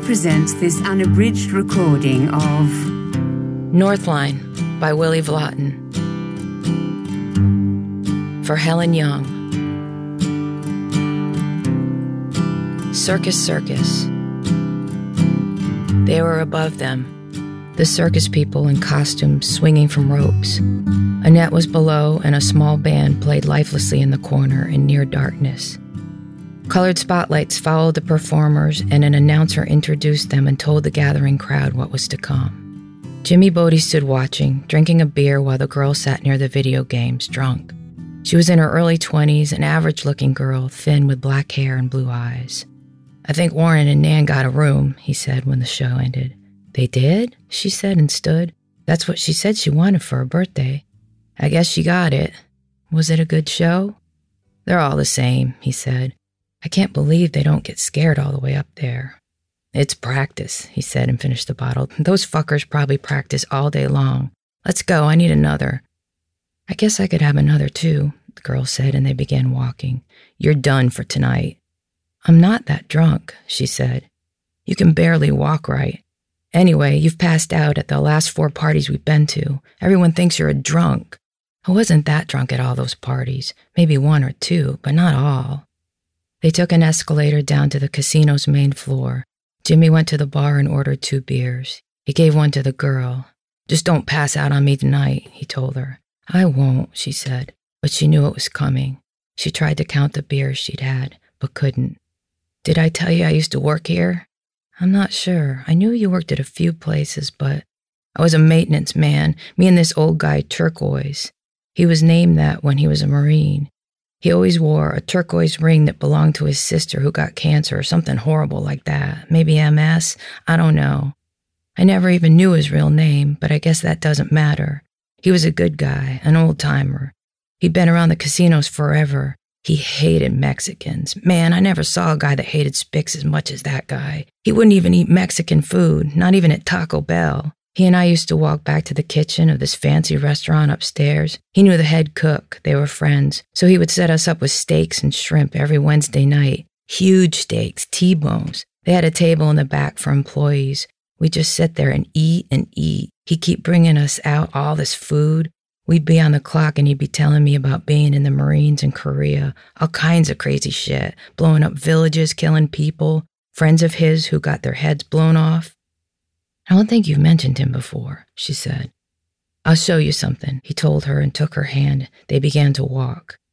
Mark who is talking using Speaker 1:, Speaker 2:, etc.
Speaker 1: presents this unabridged recording of
Speaker 2: Northline by Willie Vlotten. For Helen Young. Circus Circus. They were above them, the circus people in costumes swinging from ropes. Annette was below, and a small band played lifelessly in the corner in near darkness. Colored spotlights followed the performers, and an announcer introduced them and told the gathering crowd what was to come. Jimmy Bodie stood watching, drinking a beer while the girl sat near the video games, drunk. She was in her early 20s, an average-looking girl, thin with black hair and blue eyes. "I think Warren and Nan got a room," he said when the show ended. "They did?" she said and stood. "That's what she said she wanted for her birthday. I guess she got it. Was it a good show?" "They're all the same," he said. "I can't believe they don't get scared all the way up there." "It's practice," he said and finished the bottle. "Those fuckers probably practice all day long. Let's go, I need another." "I guess I could have another too," the girl said, and they began walking. "You're done for tonight." "I'm not that drunk," she said. "You can barely walk right. Anyway, you've passed out at the last 4 parties we've been to. Everyone thinks you're a drunk." "I wasn't that drunk at all those parties. Maybe 1 or 2, but not all." They took an escalator down to the casino's main floor. Jimmy went to the bar and ordered 2 beers. He gave one to the girl. "Just don't pass out on me tonight," he told her. "I won't," she said, but she knew it was coming. She tried to count the beers she'd had, but couldn't. "Did I tell you I used to work here?" "I'm not sure. I knew you worked at a few places, but..." "I was a maintenance man, me and this old guy, Turquoise. He was named that when he was a Marine. He always wore a turquoise ring that belonged to his sister who got cancer or something horrible like that. Maybe MS? I don't know. I never even knew his real name, but I guess that doesn't matter. He was a good guy, an old-timer. He'd been around the casinos forever. He hated Mexicans. Man, I never saw a guy that hated Spix as much as that guy. He wouldn't even eat Mexican food, not even at Taco Bell. He and I used to walk back to the kitchen of this fancy restaurant upstairs. He knew the head cook. They were friends. So he would set us up with steaks and shrimp every Wednesday night. Huge steaks, T-bones. They had a table in the back for employees. We'd just sit there and eat and eat. He'd keep bringing us out all this food. We'd be on the clock and he'd be telling me about being in the Marines in Korea. All kinds of crazy shit. Blowing up villages, killing people. Friends of his who got their heads blown off. "I don't think you've mentioned him before," she said. "I'll show you something," he told her and took her hand. They began to walk.